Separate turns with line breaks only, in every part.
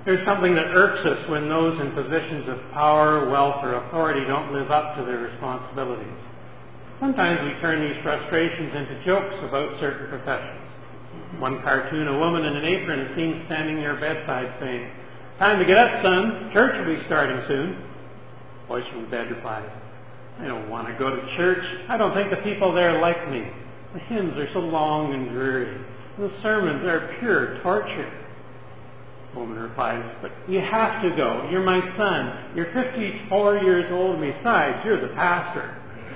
There's something that irks us when those in positions of power, wealth, or authority don't live up to their responsibilities. Sometimes we turn these frustrations into jokes about certain professions. One cartoon, a woman in an apron is seen standing near her bedside saying, "Time to get up, son. Church will be starting soon." A voice from the bed replies, "I don't want to go to church. I don't think the people there like me. The hymns are so long and dreary. The sermons are pure torture." The woman replies, "But you have to go. You're my son. You're 54 years old, and besides, you're the pastor."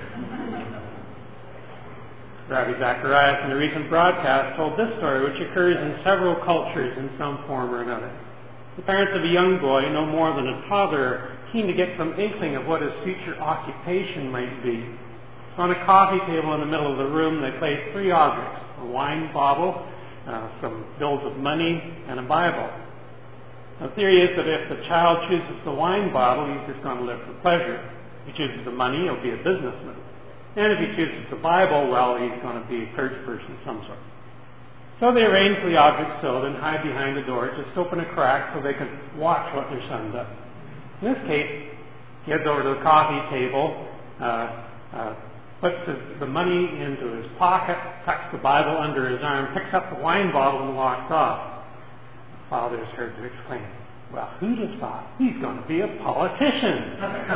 Rabbi Zacharias in a recent broadcast told this story, which occurs in several cultures in some form or another. The parents of a young boy, no more than a toddler, are keen to get some inkling of what his future occupation might be. So on a coffee table in the middle of the room, they place 3 objects: a wine bottle, some bills of money, and a Bible. The theory is that if the child chooses the wine bottle, he's just going to live for pleasure. If he chooses the money, he'll be a businessman. And if he chooses the Bible, well, he's going to be a church person of some sort. So they arrange the objects so, then hide behind the door, just open a crack so they can watch what their son does. In this case, he heads over to the coffee table, puts the money into his pocket, tucks the Bible under his arm, picks up the wine bottle, and walks off. The father is heard to exclaim, "Well, who'd have thought? He's going to be a politician."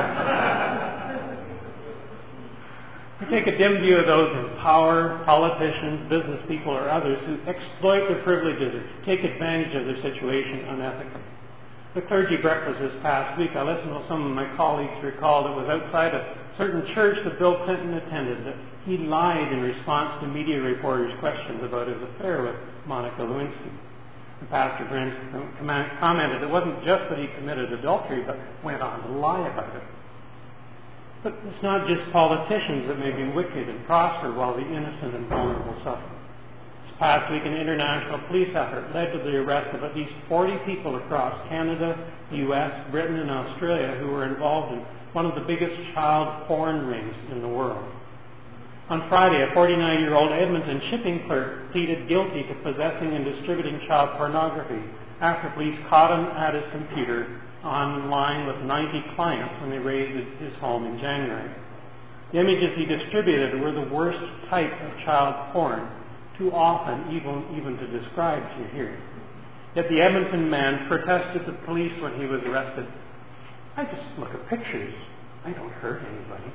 We take a dim view of those in power, politicians, business people, or others who exploit their privileges or take advantage of their situation unethically. The clergy breakfast this past week, I listened to some of my colleagues recall that it was outside a certain church that Bill Clinton attended, that he lied in response to media reporters' questions about his affair with Monica Lewinsky. The pastor commented it wasn't just that he committed adultery, but went on to lie about it. But it's not just politicians that may be wicked and prosper while the innocent and vulnerable suffer. This past week, an international police effort led to the arrest of at least 40 people across Canada, the U.S., Britain, and Australia who were involved in one of the biggest child porn rings in the world. On Friday, a 49-year-old Edmonton shipping clerk pleaded guilty to possessing and distributing child pornography after police caught him at his computer online with 90 clients when they raided his home in January. The images he distributed were the worst type of child porn, too often even to describe to your hearing. Yet the Edmonton man protested to police when he was arrested, "I just look at pictures. I don't hurt anybody."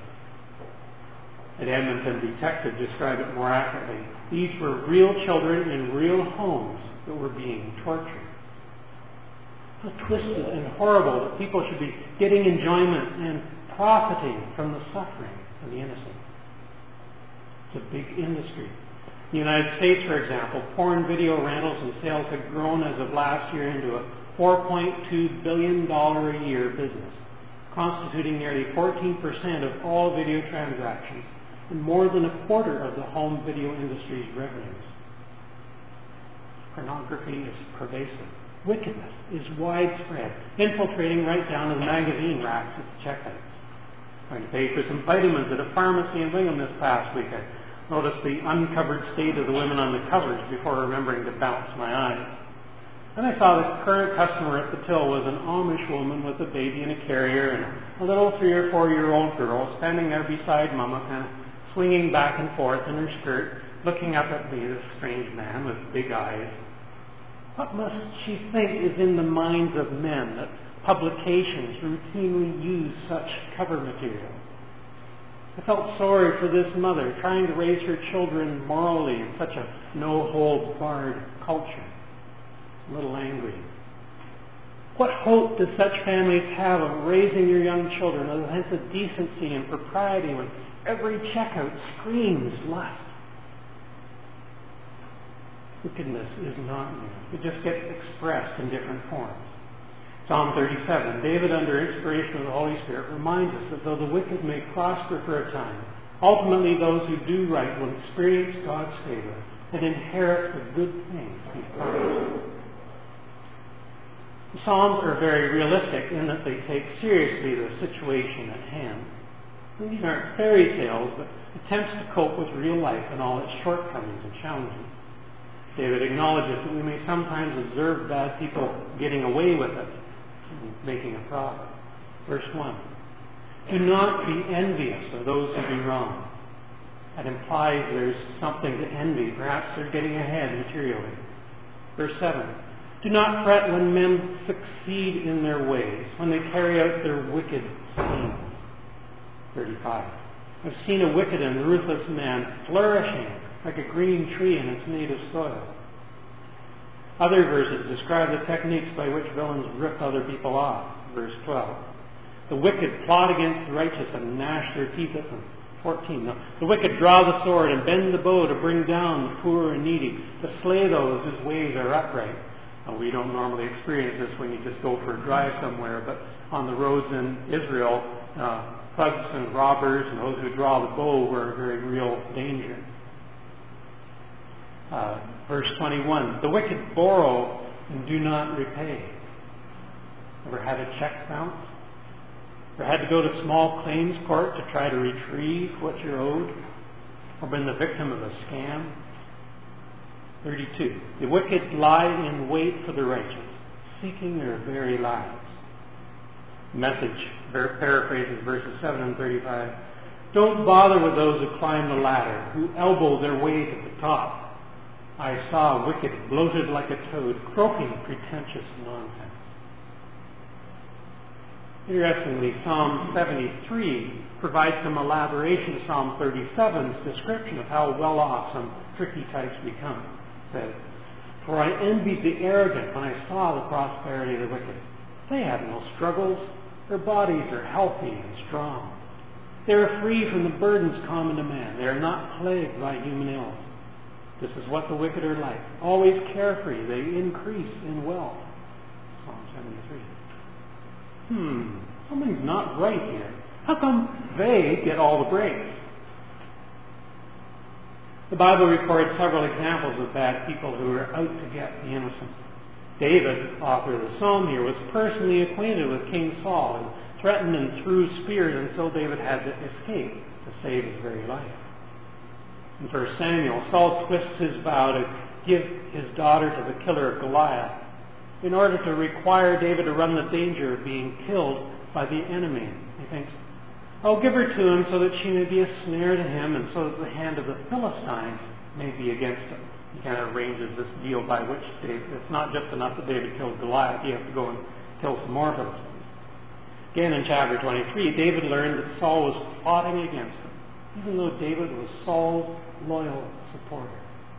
An Edmonton detective described it more accurately. These were real children in real homes that were being tortured. How twisted and horrible that people should be getting enjoyment and profiting from the suffering of the innocent. It's a big industry. In the United States, for example, porn video rentals and sales have grown as of last year into a $4.2 billion a year business, constituting nearly 14% of all video transactions and more than a quarter of the home video industry's revenues. Pornography is pervasive. Wickedness is widespread, infiltrating right down to the magazine racks at the checkouts. Trying to pay for some vitamins at a pharmacy in Wingham this past week. I noticed the uncovered state of the women on the covers before remembering to bounce my eyes. Then I saw the current customer at the till was an Amish woman with a baby in a carrier and a little 3 or 4 year old girl standing there beside Mama, kind of swinging back and forth in her skirt, looking up at me, this strange man with big eyes. What must she think is in the minds of men that publications routinely use such cover material? I felt sorry for this mother trying to raise her children morally in such a no-holds-barred culture. A little angry. What hope do such families have of raising your young children with a sense of decency and propriety when every checkout screams lust? Wickedness is not new. It just gets expressed in different forms. Psalm 37, David, under inspiration of the Holy Spirit, reminds us that though the wicked may prosper for a time, ultimately those who do right will experience God's favor and inherit the good things He's promised. The Psalms are very realistic in that they take seriously the situation at hand. And these aren't fairy tales, but attempts to cope with real life and all its shortcomings and challenges. David acknowledges that we may sometimes observe bad people getting away with it, making a profit. Verse 1. Do not be envious of those who do wrong. That implies there's something to envy. Perhaps they're getting ahead materially. Verse 7. Do not fret when men succeed in their ways, when they carry out their wicked schemes. 35. I've seen a wicked and ruthless man flourishing like a green tree in its native soil. Other verses describe the techniques by which villains rip other people off. Verse 12. The wicked plot against the righteous and gnash their teeth at them. 14. No. The wicked draw the sword and bend the bow to bring down the poor and needy, to slay those whose ways are upright. Now, we don't normally experience this when you just go for a drive somewhere, but on the roads in Israel, thugs and robbers and those who draw the bow were a very real danger. Verse 21. The wicked borrow and do not repay. Ever had a check bounce? Or had to go to small claims court to try to retrieve what you're owed? Or been the victim of a scam? 32. The wicked lie in wait for the righteous, seeking their very lives. Message paraphrases verses 7 and 35. Don't bother with those who climb the ladder, who elbow their way to the top. I saw a wicked bloated like a toad, croaking pretentious nonsense. Interestingly, Psalm 73 provides some elaboration of Psalm 37's description of how well off some tricky types become. It says, for I envied the arrogant when I saw the prosperity of the wicked. They have no struggles. Their bodies are healthy and strong. They are free from the burdens common to man. They are not plagued by human ills. This is what the wicked are like. Always carefree. They increase in wealth. Psalm 73. Something's not right here. How come they get all the breaks? The Bible records several examples of bad people who are out to get the innocent. David, author of the psalm here, was personally acquainted with King Saul and threatened and threw spears until David had to escape to save his very life. In 1 Samuel, Saul twists his vow to give his daughter to the killer of Goliath in order to require David to run the danger of being killed by the enemy. He thinks, I'll give her to him so that she may be a snare to him and so that the hand of the Philistines may be against him. He kind of arranges this deal by which David, it's not just enough that David killed Goliath, he has to go and kill some more Philistines. Again in chapter 23, David learned that Saul was plotting against him, even though David was Saul's loyal supporter.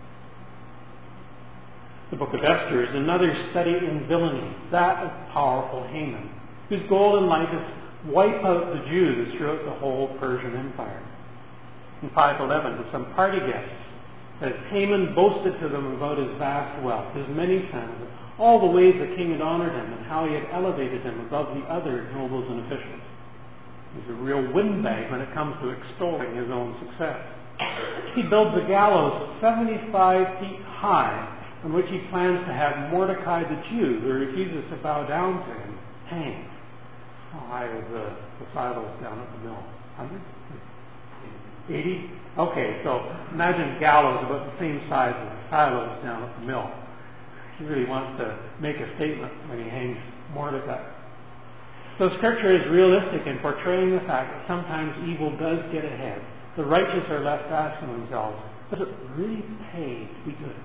The book of Esther is another study in villainy, that of powerful Haman, whose goal in life is to wipe out the Jews throughout the whole Persian Empire. In 511, to some party guests, as Haman boasted to them about his vast wealth, his many sons, all the ways the king had honored him and how he had elevated him above the other nobles and officials. He's a real windbag when it comes to extolling his own success. He builds a gallows 75 feet high on which he plans to have Mordecai the Jew, who refuses to bow down to him, hanged. How high is the silos down at the mill? 100? 80? Okay, so imagine gallows about the same size as the silos down at the mill. He really wants to make a statement when he hangs Mordecai. So Scripture is realistic in portraying the fact that sometimes evil does get ahead. The righteous are left asking themselves, does it really pay to be good?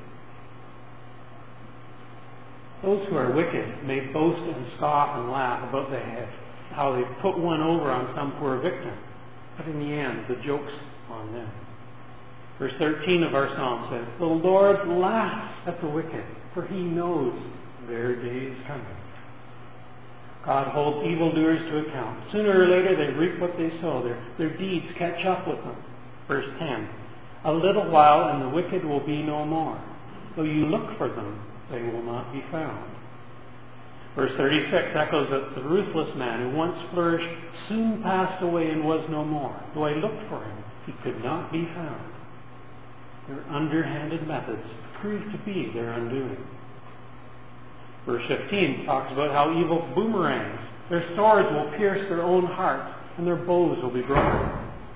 Those who are wicked may boast and scoff and laugh about how they put one over on some poor victim. But in the end, the joke's on them. Verse 13 of our psalm says, the Lord laughs at the wicked, for he knows their day is coming. God holds evildoers to account. Sooner or later, they reap what they sow. Their deeds catch up with them. Verse 10, a little while and the wicked will be no more. Though you look for them, they will not be found. Verse 36 echoes that the ruthless man who once flourished soon passed away and was no more. Though I looked for him, he could not be found. Their underhanded methods proved to be their undoing. Verse 15 talks about how evil boomerangs. Their swords will pierce their own hearts, and their bows will be broken.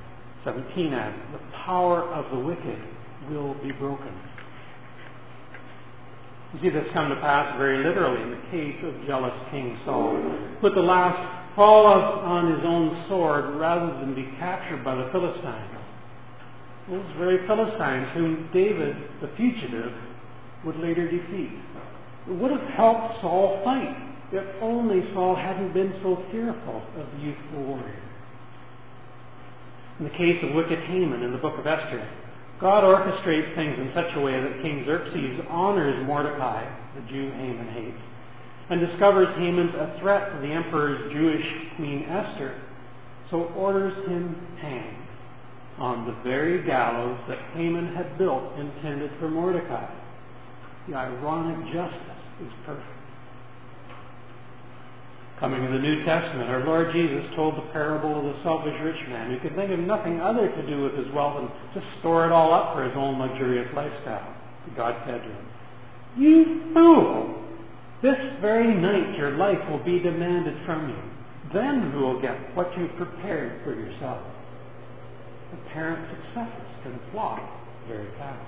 17 adds, the power of the wicked will be broken. You see this come to pass very literally in the case of jealous King Saul, who at the last fall on his own sword rather than be captured by the Philistines. Those very Philistines whom David, the fugitive, would later defeat. It would have helped Saul fight if only Saul hadn't been so fearful of the youthful warrior. In the case of wicked Haman in the book of Esther, God orchestrates things in such a way that King Xerxes honors Mordecai, the Jew Haman hates, and discovers Haman's a threat to the emperor's Jewish queen Esther, so orders him hanged on the very gallows that Haman had built intended for Mordecai. The ironic justice is perfect. Coming in the New Testament, our Lord Jesus told the parable of the selfish rich man who could think of nothing other to do with his wealth than just store it all up for his own luxurious lifestyle. God said to him, "You fool! This very night your life will be demanded from you. Then who will get what you've prepared for yourself?" Apparent successes can fly very fast.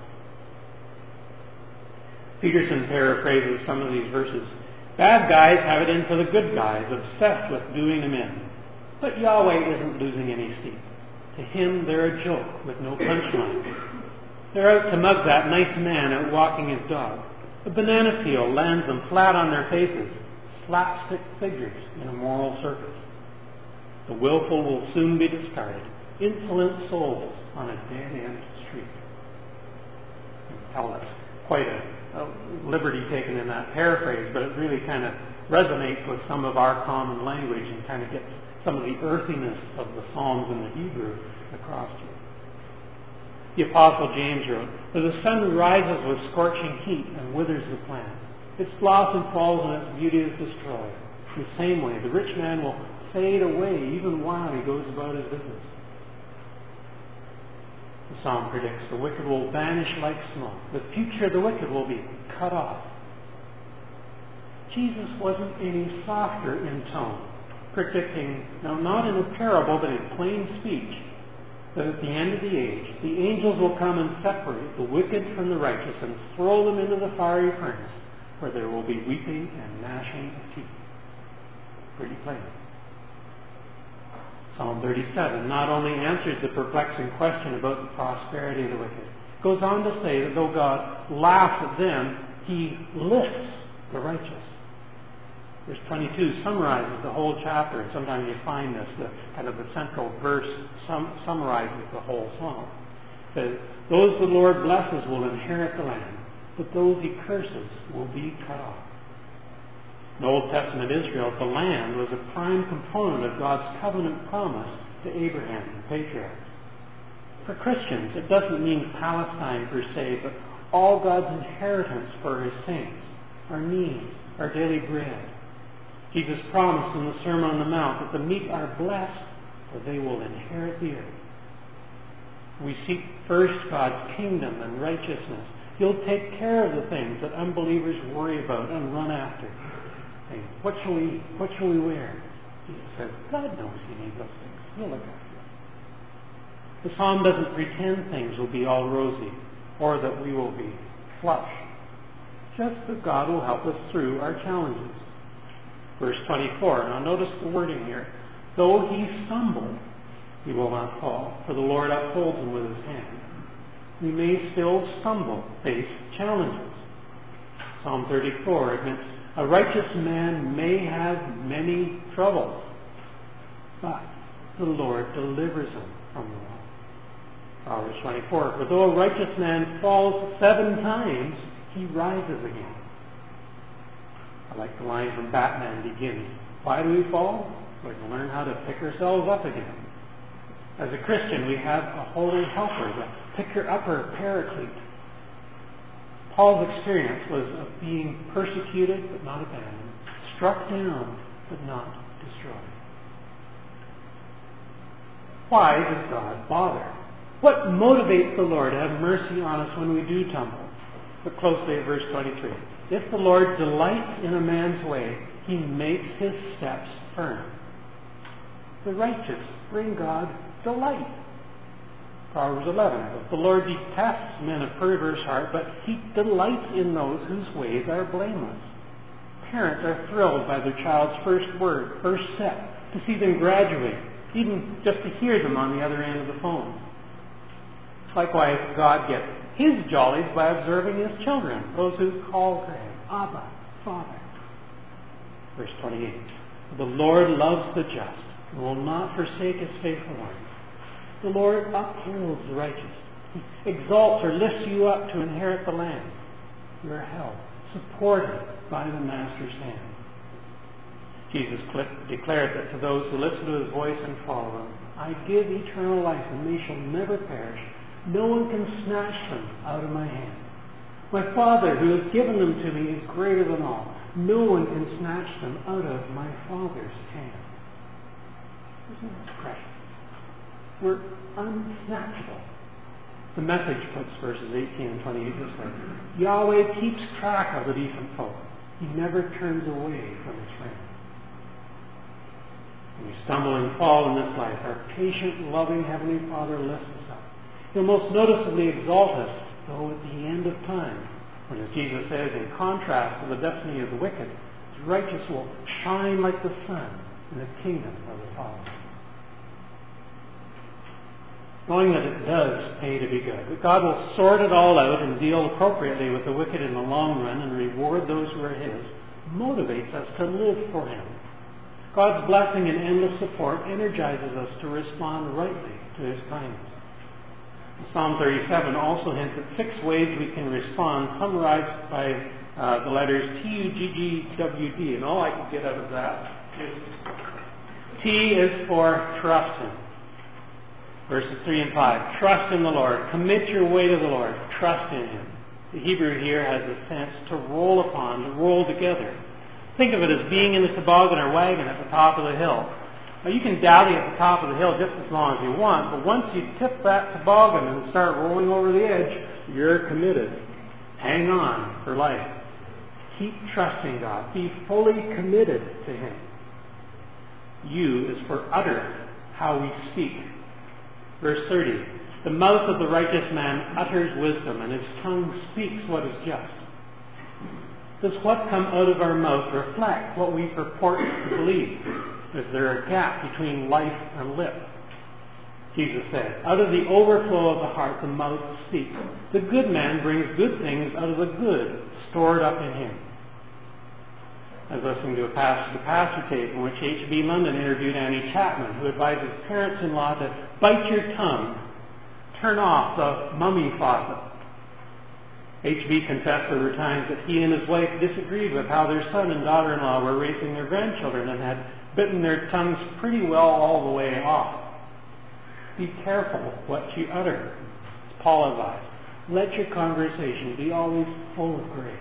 Peterson paraphrases some of these verses. Bad guys have it in for the good guys, obsessed with doing them in. But Yahweh isn't losing any steam. To him, they're a joke with no punchline. They're out to mug that nice man out walking his dog. A banana peel lands them flat on their faces, slapstick figures in a moral circus. The willful will soon be discarded, insolent souls on a dead-end street. Hell, that's quite a liberty taken in that paraphrase, but it really kind of resonates with some of our common language and kind of gets some of the earthiness of the Psalms in the Hebrew across to you. The Apostle James wrote, "For the sun rises with scorching heat and withers the plant. Its blossom falls and its beauty is destroyed. In the same way, the rich man will fade away even while he goes about his business." The psalm predicts the wicked will vanish like smoke. The future of the wicked will be cut off. Jesus wasn't any softer in tone, predicting, now not in a parable but in plain speech, that at the end of the age, the angels will come and separate the wicked from the righteous and throw them into the fiery furnace, where there will be weeping and gnashing of teeth. Pretty plain. Psalm 37 not only answers the perplexing question about the prosperity of the wicked, it goes on to say that though God laughs at them, he lifts the righteous. Verse 22 summarizes the whole chapter, and sometimes you find this, the kind of the central verse summarizes the whole psalm. That those the Lord blesses will inherit the land, but those he curses will be cut off. In Old Testament Israel, the land was a prime component of God's covenant promise to Abraham, the patriarch. For Christians, it doesn't mean Palestine per se, but all God's inheritance for his saints, our needs, our daily bread. Jesus promised in the Sermon on the Mount that the meek are blessed, for they will inherit the earth. We seek first God's kingdom and righteousness. He'll take care of the things that unbelievers worry about and run after. What shall we eat? What shall we wear? Jesus says, God knows you need those things. He'll look after you. The psalm doesn't pretend things will be all rosy or that we will be flush. Just that God will help us through our challenges. Verse 24. Now notice the wording here. Though he stumble, he will not fall, for the Lord upholds him with his hand. We may still stumble, face challenges. Psalm 34 admits a righteous man may have many troubles, but the Lord delivers him from them all. Proverbs 24, for though a righteous man falls 7 times, he rises again. I like the line from Batman Begins. Why do we fall? We can learn how to pick ourselves up again. As a Christian, we have a holy helper, the picker-upper paraclete. Paul's experience was of being persecuted but not abandoned, struck down but not destroyed. Why does God bother? What motivates the Lord to have mercy on us when we do tumble? Look closely at verse 23. If the Lord delights in a man's way, he makes his steps firm. The righteous bring God delight. Proverbs 11. The Lord detests men of perverse heart, but he delights in those whose ways are blameless. Parents are thrilled by their child's first word, first step, to see them graduate, even just to hear them on the other end of the phone. Likewise, God gets his jollies by observing his children, those who call to him, Abba, Father. Verse 28. The Lord loves the just and will not forsake his faithful ones. The Lord upholds the righteous. He exalts or lifts you up to inherit the land. You are held, supported by the Master's hand. Jesus declared that to those who listen to his voice and follow him, I give eternal life, and they shall never perish. No one can snatch them out of my hand. My Father, who has given them to me, is greater than all. No one can snatch them out of my Father's hand. Isn't that precious? We're unsnatchable. The Message puts verses 18 and 28 this way. Yahweh keeps track of the decent folk. He never turns away from his friends. When we stumble and fall in this life, our patient, loving Heavenly Father lifts us up. He'll most noticeably exalt us, though at the end of time, when, as Jesus says, in contrast to the destiny of the wicked, the righteous will shine like the sun in the kingdom of the Father. Knowing that it does pay to be good, that God will sort it all out and deal appropriately with the wicked in the long run and reward those who are his, motivates us to live for him. God's blessing and endless support energizes us to respond rightly to his kindness. Psalm 37 also hints at 6 ways we can respond, summarized by the letters T-U-G-G-W-D. And all I can get out of that is T is for trust him. Verses 3 and 5. Trust in the Lord. Commit your way to the Lord. Trust in him. The Hebrew here has the sense to roll upon, to roll together. Think of it as being in the toboggan or wagon at the top of the hill. Now, you can dally at the top of the hill just as long as you want, but once you tip that toboggan and start rolling over the edge, you're committed. Hang on for life. Keep trusting God. Be fully committed to him. U is for utter, how we speak. Verse 30. The mouth of the righteous man utters wisdom, and his tongue speaks what is just. Does what come out of our mouth reflect what we purport to believe? Is there a gap between life and lip? Jesus said, out of the overflow of the heart, the mouth speaks. The good man brings good things out of the good stored up in him. I was listening to a pastor tape in which H.B. London interviewed Annie Chapman, who advises parents-in-law to bite your tongue, turn off the mummy faucet. H.B. confessed there were times that he and his wife disagreed with how their son and daughter-in-law were raising their grandchildren and had bitten their tongues pretty well all the way off. Be careful what you utter. As Paul advised, let your conversation be always full of grace.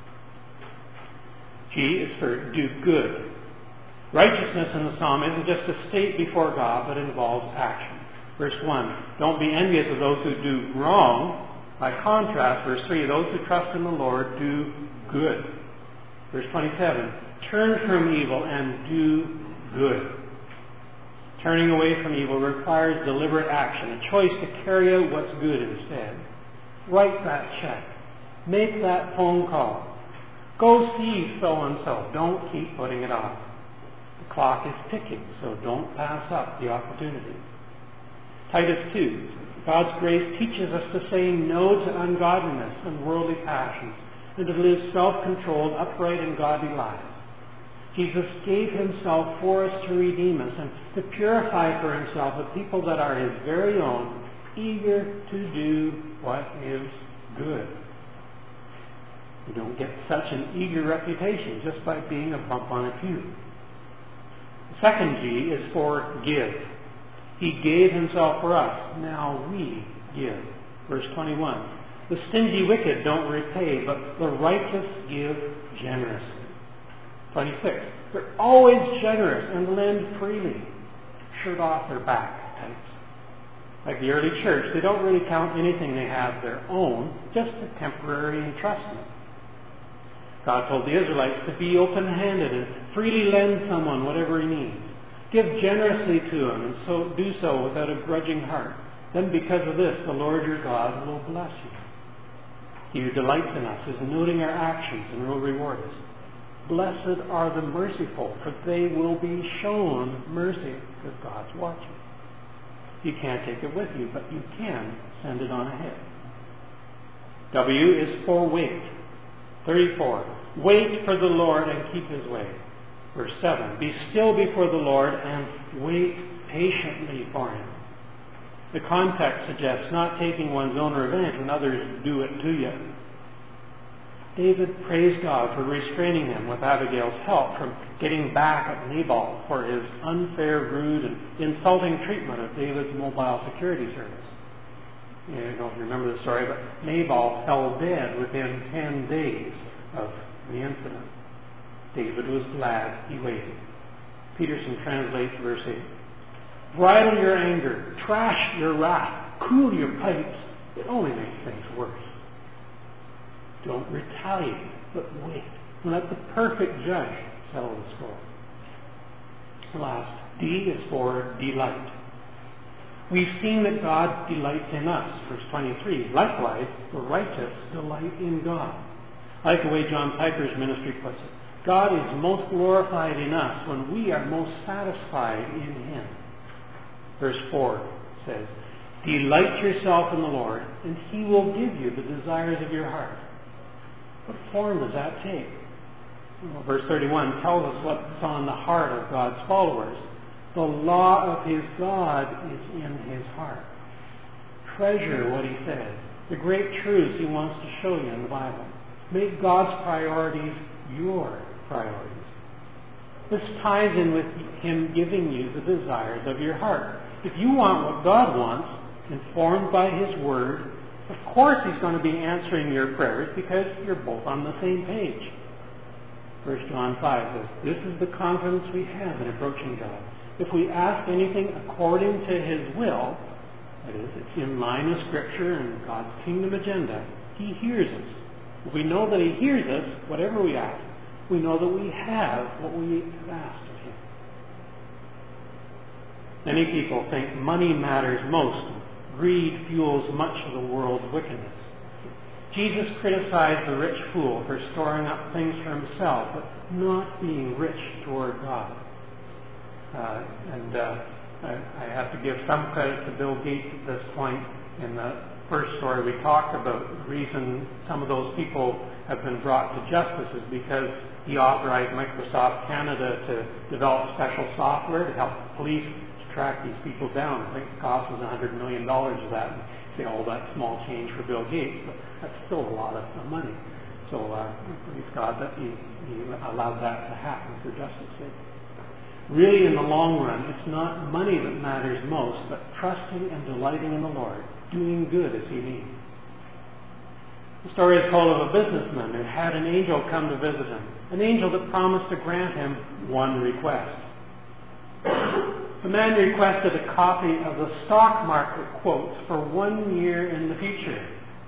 G is for do good. Righteousness in the psalm isn't just a state before God, but involves action. Verse 1, don't be envious of those who do wrong. By contrast, verse 3, those who trust in the Lord do good. Verse 27, turn from evil and do good. Turning away from evil requires deliberate action, a choice to carry out what's good instead. Write that check. Make that phone call. Go see so-and-so. Don't keep putting it off. The clock is ticking, so don't pass up the opportunity. Titus 2. God's grace teaches us to say no to ungodliness and worldly passions and to live self-controlled, upright, and godly lives. Jesus gave himself for us to redeem us and to purify for himself a people that are his very own, eager to do what is good. You don't get such an eager reputation just by being a bump on a pew. The second G is for give. He gave himself for us. Now we give. Verse 21. The stingy wicked don't repay, but the righteous give generously. 26. They're always generous and lend freely. Shirt off their back types. Like the early church, they don't really count anything they have their own, just a temporary entrustment. God told the Israelites to be open-handed and freely lend someone whatever he needs. Give generously to him and so do so without a grudging heart. Then because of this, the Lord your God will bless you. He who delights in us is noting our actions and will reward us. Blessed are the merciful, for they will be shown mercy, because God's watching. You can't take it with you, but you can send it on ahead. W is for wait. 34. Wait for the Lord and keep his way. Verse 7. Be still before the Lord and wait patiently for him. The context suggests not taking one's own revenge when others do it to you. David praised God for restraining him with Abigail's help from getting back at Nabal for his unfair, rude, and insulting treatment of David's mobile security service. You don't know if you remember the story, but Nabal fell dead within 10 days of the incident. David was glad he waited. Peterson translates verse 8. Bridle your anger, trash your wrath, cool your pipes. It only makes things worse. Don't retaliate, but wait. Let the perfect judge settle the score. Last, D is for delight. We've seen that God delights in us, verse 23. Likewise, the righteous delight in God. I like the way John Piper's ministry puts it. God is most glorified in us when we are most satisfied in him. Verse 4 says, delight yourself in the Lord, and he will give you the desires of your heart. What form does that take? Well, verse 31 tells us what's on the heart of God's followers. The law of his God is in his heart. Treasure what he says, the great truths he wants to show you in the Bible. Make God's priorities your priorities. This ties in with him giving you the desires of your heart. If you want what God wants, informed by his word, of course he's going to be answering your prayers because you're both on the same page. 1 John 5 says, this is the confidence we have in approaching God. If we ask anything according to his will, that is, it's in line with Scripture and God's kingdom agenda, he hears us. If we know that he hears us, whatever we ask, we know that we have what we have asked of him. Many people think money matters most. Greed fuels much of the world's wickedness. Jesus criticized the rich fool for storing up things for himself, but not being rich toward God. I have to give some credit to Bill Gates at this point. In the first story we talked about, the reason some of those people have been brought to justice is because he authorized Microsoft Canada to develop special software to help the police to track these people down. I think the cost was $100 million of that. And say, oh, that's small change for Bill Gates, but that's still a lot of money. So praise God that he allowed that to happen for justice sake. Really, in the long run, it's not money that matters most, but trusting and delighting in the Lord, doing good as he means. The story is told of a businessman who had an angel come to visit him, an angel that promised to grant him one request. The man requested a copy of the stock market quotes for 1 year in the future.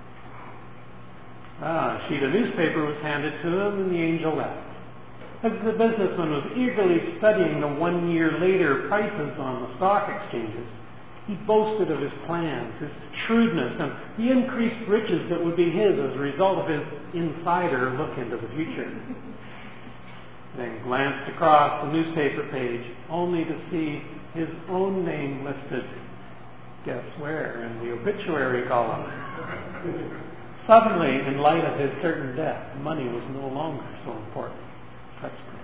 A sheet of newspaper was handed to him, and the angel left. As the businessman was eagerly studying the 1 year later prices on the stock exchanges, he boasted of his plans, his shrewdness, and the increased riches that would be his as a result of his insider look into the future. Then glanced across the newspaper page, only to see his own name listed, guess where, in the obituary column. Suddenly, in light of his certain death, money was no longer so important. Let's pray.